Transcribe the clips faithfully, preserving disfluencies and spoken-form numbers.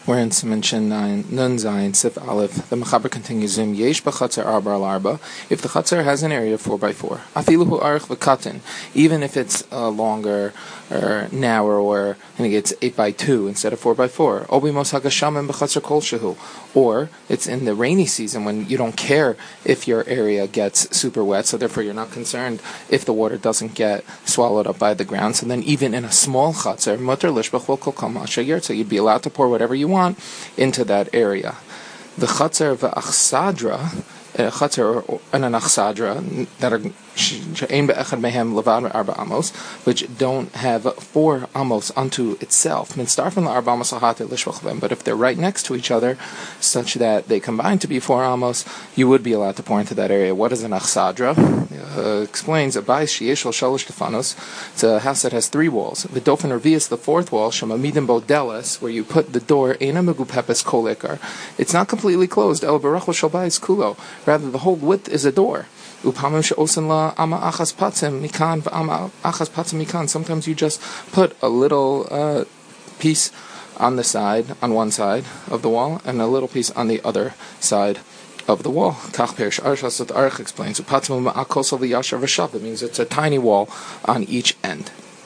We're in Siman Shin nine, Nun Zayin, Sif Aleph. The Mechaber continues, Zim Yesh B'Chatzer Arba al Arba. If the Chatzer has an area of four by four, Afiluhu Arich V'Katin, even if it's uh, longer or narrower, or I think it's eight by two instead of four by four. Obi Mos Hagashamim B'Chatzer Kol Shehu. Or it's in the rainy season when you don't care if your area gets super wet, so therefore you're not concerned if the water doesn't get swallowed up by the ground. So then even in a small Chatzer, Mutter Lishbach Kol Kol Masha Yertza, you'd be allowed to pour whatever you want into that area. The Chatzer v'Achsadra, a Chatzer and an Achsadra that are she'ein be'echad mehem levad arba amos, which don't have four amos unto itself. Mitzdarfen la'arba amos lahate lishvach. But if they're right next to each other, such that they combine to be four amos, you would be allowed to pour into that area. What is an Achsadra? Uh, explains a bais sheyesh al shalosh tefanos. It's a house that has three walls. V'dofen revius, the fourth wall, shemamidim bodelis, where you put the door eina megupepes kol ikar. It's not completely closed. El barachol shel bais kulo. Rather, the whole width is a door. Upamim she'osen la ama achas patzim mikan v'ama achas patzim mikan. Sometimes you just put a little uh, piece on the side, on one side of the wall, and a little piece on the other side of the wall. Kach perish arshas Arich explains. Upatzim ma'akos v'yashar v'shav. It means it's a tiny wall on each end.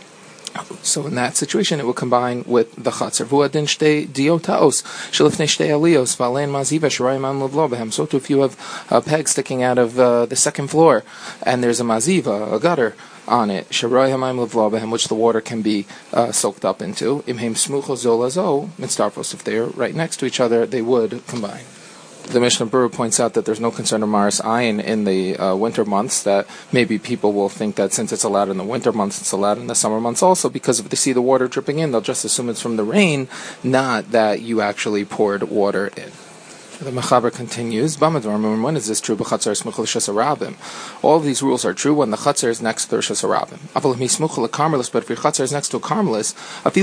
So in that situation, it will combine with the Chatzer. Vuadin shtei diotaos shelifnei shtei aliyos v'alein maziva sh'rayim an l'vlo behem. So too, if you have a peg sticking out of uh, the second floor, and there's a maziva, a gutter on it, sh'rayim an l'vlo behem, which the water can be uh, soaked up into. Imheim smucho zolazo mitzdarfos. If they're right next to each other, they would combine. The Mishnah Berurah points out that there's no concern of Maris Ayin in the uh, winter months, that maybe people will think that since it's allowed in the winter months, it's allowed in the summer months also, because if they see the water dripping in, they'll just assume it's from the rain, not that you actually poured water in. The Mechaber continues, when is this true? All of these rules are true when the Chatzer is next to the Rosh Hashanah. But if your Chatzer is next to a Carmelis,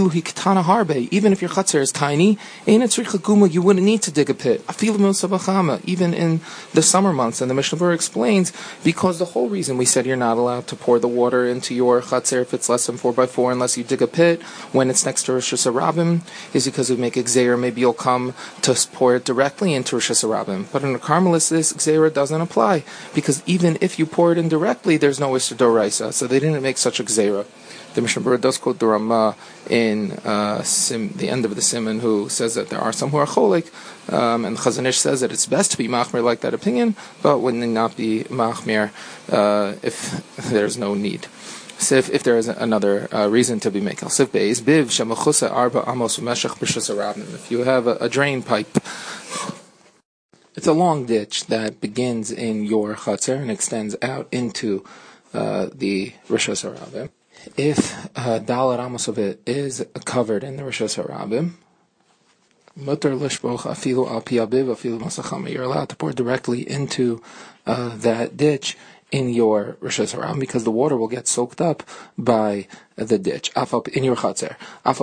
even if your Chatzer is tiny, you wouldn't need to dig a pit. Even in the summer months. And the Mishnah Berurah explains, because the whole reason we said you're not allowed to pour the water into your Chatzer if it's less than four by four unless you dig a pit when it's next to Rosh Hashanah is because we make a Gzeir. Maybe you'll come to pour it directly into Rosh Hashanah. But in a Carmelis, this Gzeira doesn't apply, because even if you pour it in directly, there's no Isser Doraisa, so they didn't make such a Gzeira. The Mishnah Berurah does quote the Ramah in uh, sim, the end of the Siman, who says that there are some who are cholik, um, and Chazon Ish says that it's best to be machmir like that opinion, but wouldn't not be machmir uh, if there's no need. So if, if there is another uh, reason to be makel. Sif beis biv shemachusa arba amos umeshach b'shus harabim. If you have a, a drain pipe, it's a long ditch that begins in your Chatzer and extends out into uh, the Rosh Hashanah. If uh, Dalar Amos of it is covered in the Rosh Hashanah, Mutter Lishboch Afilu Al Pi Abiv Afilu Masachama, you're allowed to pour directly into uh, that ditch in your Rosh Hashanah, because the water will get soaked up by the ditch in your Chatzer.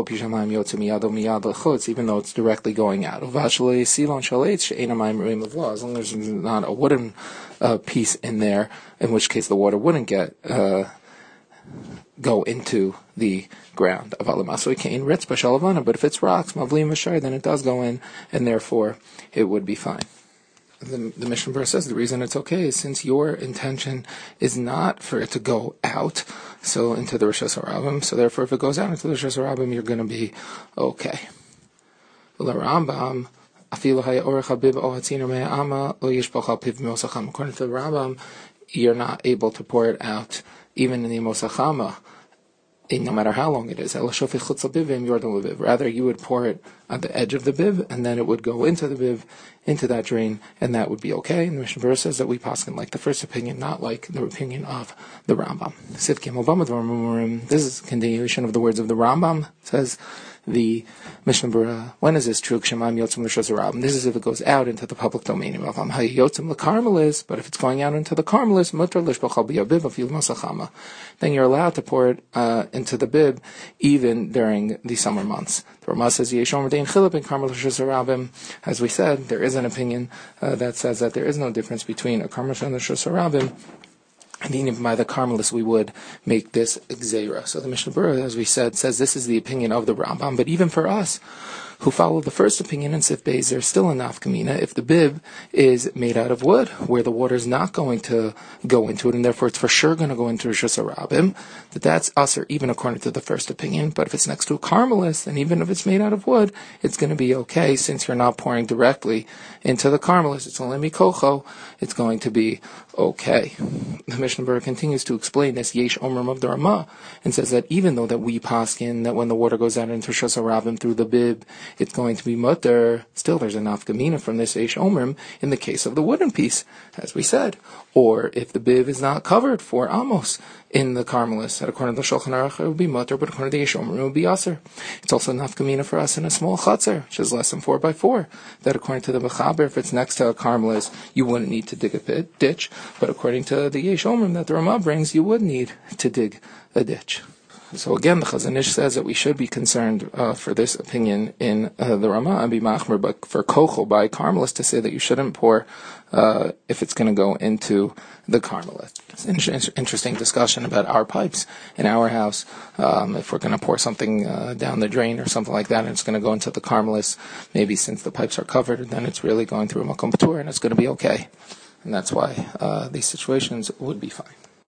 Even though it's directly going out. As long as there's not a wooden uh, piece in there, in which case the water wouldn't get uh, go into the ground. But if it's rocks, then it does go in, and therefore it would be fine. The, the Mishnah Berurah says the reason it's okay is since your intention is not for it to go out, so into the Rosh Hashanah, so therefore if it goes out into the Rosh Hashanah, you're going to be okay. Rambam, according to the Rambam, you're not able to pour it out even in the Mosachama, no matter how long it is. Rather, you would pour it at the edge of the biv, and then it would go into the biv, into that drain, and that would be okay. And the Mishnah Berurah says that we paskin like the first opinion, not like the opinion of the Rambam. This is a continuation of the words of the Rambam. It says the Mishnah Berurah, when is this true? This is if it goes out into the public domain. But if it's going out into the Carmelis, then you're allowed to pour it uh, into the bib even during the summer months. The Ramah says, as we said, there is an opinion uh, that says that there is no difference between a Carmelis and a Rosh Hashanah. And even by the Carmelis, we would make this Gzeira. So the Mishnah Berurah, as we said, says this is the opinion of the Rambam. But even for us, who follow the first opinion in Sif Beis, there's still a nafkamina if the bib is made out of wood, where the water is not going to go into it, and therefore it's for sure going to go into Rishus Harabim, that that's usher even according to the first opinion. But if it's next to a carmelis, and even if it's made out of wood, it's going to be okay, since you're not pouring directly into the carmelis. It's only mikocho, it's going to be okay. The Mishnah Berurah continues to explain this Yesh Omrim of the Ramah, and says that even though that we paskin that when the water goes out into Rishus Harabim through the bib, it's going to be mutter, still there's a nafkamina from this Yesh Omrim in the case of the wooden piece, as we said. Or if the bib is not covered for amos in the carmelis, that according to the Shulchan Aruch it would be mutter, but according to the Yesh Omrim it would be aser. It's also nafkamina for us in a small chutzner, which is less than four by four, that according to the Mechaber, if it's next to a carmelis, you wouldn't need to dig a pit, ditch, but according to the Yesh Omrim that the Ramah brings, you would need to dig a ditch. So again, the Chazon Ish says that we should be concerned uh, for this opinion in uh, the Ramah and be machmer, but for kochel by carmelis to say that you shouldn't pour uh, if it's going to go into the carmelis. It's an inter- interesting discussion about our pipes in our house. Um, if we're going to pour something uh, down the drain or something like that, and it's going to go into the carmelis, maybe since the pipes are covered, then it's really going through a makom patur and it's going to be okay. And that's why uh, these situations would be fine.